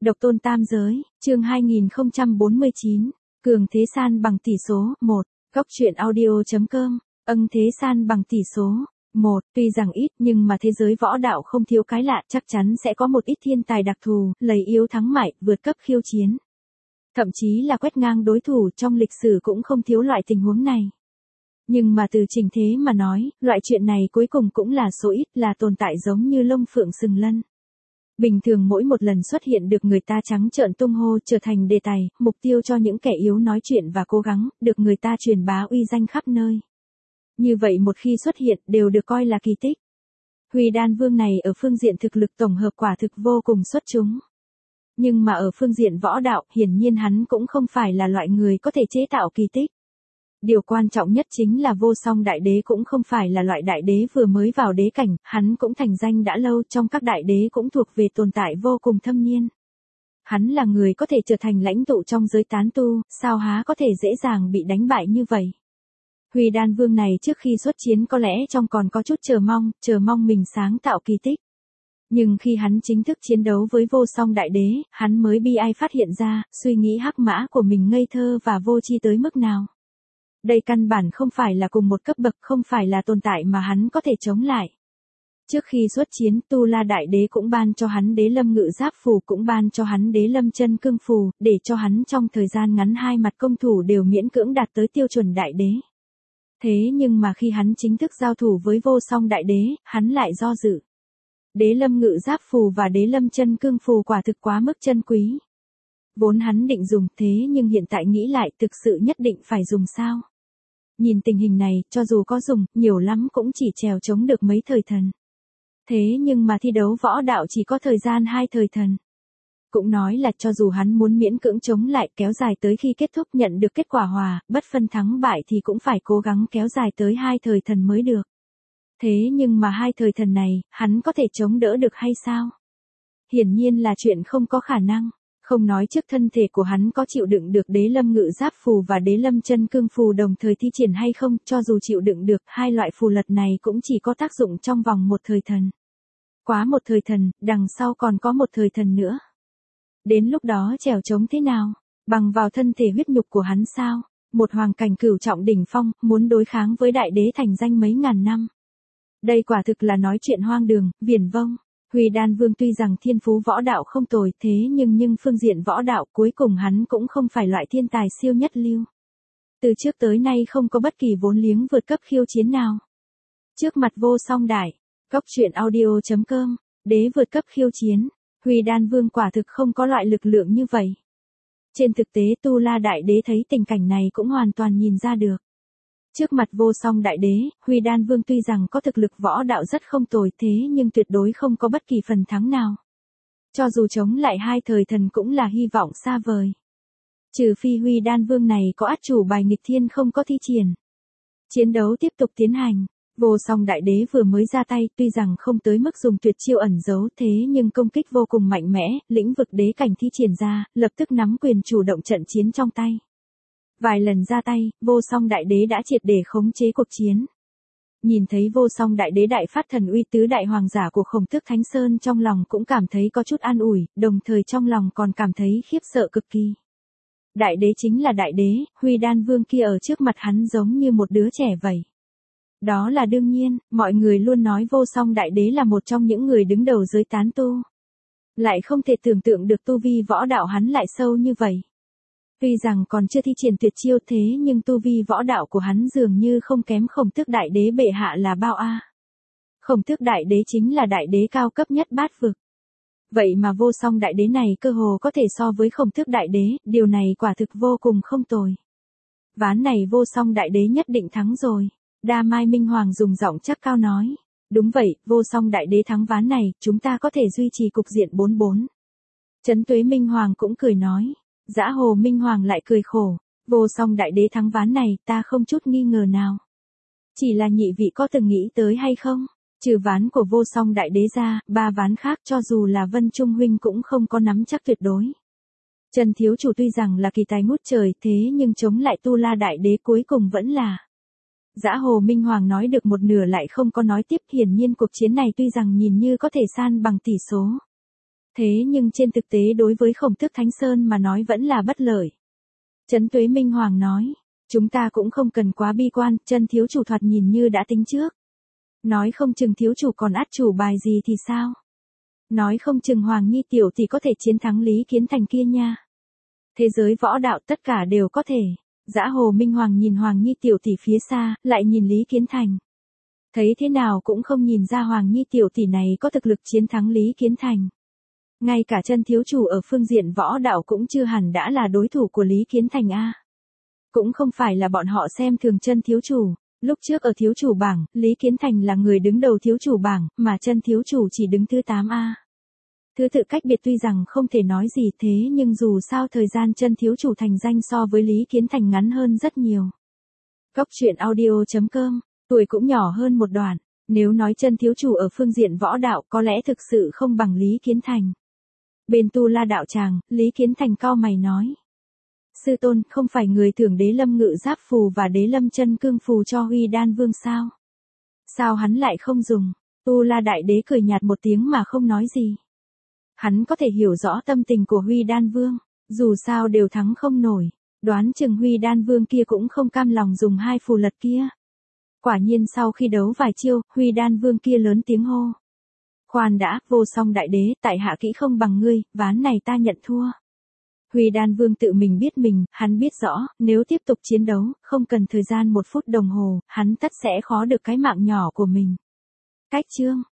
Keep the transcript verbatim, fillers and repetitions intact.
Độc tôn tam giới, chương hai nghìn không trăm bốn mươi chín, cường thế san bằng tỷ số, một, góc truyện audio.com, âng thế san bằng tỷ số, một, tuy rằng ít nhưng mà thế giới võ đạo không thiếu cái lạ, chắc chắn sẽ có một ít thiên tài đặc thù, lấy yếu thắng mạnh, vượt cấp khiêu chiến. Thậm chí là quét ngang đối thủ, trong lịch sử cũng không thiếu loại tình huống này. Nhưng mà từ trình thế mà nói, loại chuyện này cuối cùng cũng là số ít, là tồn tại giống như lông phượng sừng lân. Bình thường mỗi một lần xuất hiện được người ta trắng trợn tung hô trở thành đề tài, mục tiêu cho những kẻ yếu nói chuyện và cố gắng, được người ta truyền bá uy danh khắp nơi. Như vậy một khi xuất hiện đều được coi là kỳ tích. Huy Đan Vương này ở phương diện thực lực tổng hợp quả thực vô cùng xuất chúng. Nhưng mà ở phương diện võ đạo, hiển nhiên hắn cũng không phải là loại người có thể chế tạo kỳ tích. Điều quan trọng nhất chính là Vô Song Đại Đế cũng không phải là loại đại đế vừa mới vào đế cảnh, hắn cũng thành danh đã lâu, trong các đại đế cũng thuộc về tồn tại vô cùng thâm niên. Hắn là người có thể trở thành lãnh tụ trong giới tán tu, sao há có thể dễ dàng bị đánh bại như vậy. Huy Đan Vương này trước khi xuất chiến có lẽ trong còn có chút chờ mong, chờ mong mình sáng tạo kỳ tích. Nhưng khi hắn chính thức chiến đấu với Vô Song Đại Đế, hắn mới bi ai phát hiện ra, suy nghĩ hắc mã của mình ngây thơ và vô tri tới mức nào. Đây căn bản không phải là cùng một cấp bậc, không phải là tồn tại mà hắn có thể chống lại. Trước khi xuất chiến, Tu La Đại Đế cũng ban cho hắn Đế Lâm Ngự Giáp Phù, cũng ban cho hắn Đế Lâm Chân Cương Phù, để cho hắn trong thời gian ngắn hai mặt công thủ đều miễn cưỡng đạt tới tiêu chuẩn đại đế. Thế nhưng mà khi hắn chính thức giao thủ với Vô Song Đại Đế, hắn lại do dự. Đế Lâm Ngự Giáp Phù và Đế Lâm Chân Cương Phù quả thực quá mức chân quý. Vốn hắn định dùng, thế nhưng hiện tại nghĩ lại thực sự nhất định phải dùng sao? Nhìn tình hình này, cho dù có dùng, nhiều lắm cũng chỉ trèo chống được mấy thời thần. Thế nhưng mà thi đấu võ đạo chỉ có thời gian hai thời thần. Cũng nói là cho dù hắn muốn miễn cưỡng chống lại, kéo dài tới khi kết thúc nhận được kết quả hòa, bất phân thắng bại thì cũng phải cố gắng kéo dài tới hai thời thần mới được. Thế nhưng mà hai thời thần này, hắn có thể chống đỡ được hay sao? Hiển nhiên là chuyện không có khả năng. Không nói trước thân thể của hắn có chịu đựng được Đế Lâm Ngự Giáp Phù và Đế Lâm Chân Cương Phù đồng thời thi triển hay không, cho dù chịu đựng được, hai loại phù lật này cũng chỉ có tác dụng trong vòng một thời thần. Quá một thời thần, đằng sau còn có một thời thần nữa. Đến lúc đó trèo chống thế nào? Bằng vào thân thể huyết nhục của hắn sao? Một hoàng cảnh cửu trọng đỉnh phong, muốn đối kháng với đại đế thành danh mấy ngàn năm. Đây quả thực là nói chuyện hoang đường, viển vông. Huy Đan Vương tuy rằng thiên phú võ đạo không tồi, thế nhưng nhưng phương diện võ đạo cuối cùng hắn cũng không phải loại thiên tài siêu nhất lưu. Từ trước tới nay không có bất kỳ vốn liếng vượt cấp khiêu chiến nào. Trước mặt Vô Song Đại, góc truyện audio.com, đế vượt cấp khiêu chiến, Huy Đan Vương quả thực không có loại lực lượng như vậy. Trên thực tế Tu La Đại Đế thấy tình cảnh này cũng hoàn toàn nhìn ra được. Trước mặt Vô Song Đại Đế, Huy Đan Vương tuy rằng có thực lực võ đạo rất không tồi, thế nhưng tuyệt đối không có bất kỳ phần thắng nào. Cho dù chống lại hai thời thần cũng là hy vọng xa vời. Trừ phi Huy Đan Vương này có át chủ bài nghịch thiên không có thi triển. Chiến đấu tiếp tục tiến hành. Vô Song Đại Đế vừa mới ra tay, tuy rằng không tới mức dùng tuyệt chiêu ẩn giấu, thế nhưng công kích vô cùng mạnh mẽ, lĩnh vực đế cảnh thi triển ra, lập tức nắm quyền chủ động trận chiến trong tay. Vài lần ra tay, Vô Song Đại Đế đã triệt để khống chế cuộc chiến. Nhìn thấy Vô Song Đại Đế đại phát thần uy, tứ đại hoàng giả của Khổng Tước Thánh Sơn trong lòng cũng cảm thấy có chút an ủi, đồng thời trong lòng còn cảm thấy khiếp sợ cực kỳ. Đại đế chính là đại đế, Huy Đan Vương kia ở trước mặt hắn giống như một đứa trẻ vậy. Đó là đương nhiên, mọi người luôn nói Vô Song Đại Đế là một trong những người đứng đầu giới tán tu. Lại không thể tưởng tượng được tu vi võ đạo hắn lại sâu như vậy. Tuy rằng còn chưa thi triển tuyệt chiêu, thế nhưng tu vi võ đạo của hắn dường như không kém Khổng Tước Đại Đế bệ hạ là bao a. Khổng Tước Đại Đế chính là đại đế cao cấp nhất bát vực. Vậy mà Vô Song Đại Đế này cơ hồ có thể so với Khổng Tước Đại Đế, điều này quả thực vô cùng không tồi. Ván này Vô Song Đại Đế nhất định thắng rồi. Đa Mai Minh Hoàng dùng giọng chắc cao nói. Đúng vậy, Vô Song Đại Đế thắng ván này, chúng ta có thể duy trì cục diện bốn bốn. Trấn Tuế Minh Hoàng cũng cười nói. Dã Hồ Minh Hoàng lại cười khổ. Vô Song Đại Đế thắng ván này, ta không chút nghi ngờ nào. Chỉ là nhị vị có từng nghĩ tới hay không? Trừ ván của Vô Song Đại Đế ra, ba ván khác cho dù là Vân Trung huynh cũng không có nắm chắc tuyệt đối. Trần thiếu chủ tuy rằng là kỳ tài ngút trời, thế nhưng chống lại Tu La Đại Đế cuối cùng vẫn là. Dã Hồ Minh Hoàng nói được một nửa lại không có nói tiếp, hiển nhiên cuộc chiến này tuy rằng nhìn như có thể san bằng tỷ số. Thế nhưng trên thực tế đối với Khổng Tước Thánh Sơn mà nói vẫn là bất lợi. Trấn Tuế Minh Hoàng nói, chúng ta cũng không cần quá bi quan, chân thiếu chủ thoạt nhìn như đã tính trước. Nói không chừng thiếu chủ còn át chủ bài gì thì sao? Nói không chừng Hoàng Nhi tiểu tỷ có thể chiến thắng Lý Kiến Thành kia nha. Thế giới võ đạo tất cả đều có thể. Dã Hồ Minh Hoàng nhìn Hoàng Nhi tiểu tỷ phía xa, lại nhìn Lý Kiến Thành. Thấy thế nào cũng không nhìn ra Hoàng Nhi tiểu tỷ này có thực lực chiến thắng Lý Kiến Thành. Ngay cả chân thiếu chủ ở phương diện võ đạo cũng chưa hẳn đã là đối thủ của Lý Kiến Thành a. Cũng không phải là bọn họ xem thường chân thiếu chủ. Lúc trước ở thiếu chủ bảng, Lý Kiến Thành là người đứng đầu thiếu chủ bảng, mà chân thiếu chủ chỉ đứng thứ tám a. Thứ tự cách biệt tuy rằng không thể nói gì thế nhưng dù sao thời gian chân thiếu chủ thành danh so với Lý Kiến Thành ngắn hơn rất nhiều. Góc truyện audio.com, tuổi cũng nhỏ hơn một đoạn, nếu nói chân thiếu chủ ở phương diện võ đạo có lẽ thực sự không bằng Lý Kiến Thành. Bên Tu La đạo tràng, Lý Kiến Thành cau mày nói. Sư tôn, không phải người thưởng đế lâm ngự giáp phù và đế lâm chân cương phù cho Huy Đan Vương sao? Sao hắn lại không dùng? Tu La đại đế cười nhạt một tiếng mà không nói gì. Hắn có thể hiểu rõ tâm tình của Huy Đan Vương, dù sao đều thắng không nổi, đoán chừng Huy Đan Vương kia cũng không cam lòng dùng hai phù lật kia. Quả nhiên sau khi đấu vài chiêu, Huy Đan Vương kia lớn tiếng hô. Khoan đã, Vô Song đại đế, tại hạ kỹ không bằng ngươi, ván này ta nhận thua. Huy Đan Vương tự mình biết mình, hắn biết rõ, nếu tiếp tục chiến đấu, không cần thời gian một phút đồng hồ, hắn tất sẽ khó được cái mạng nhỏ của mình. Cách chương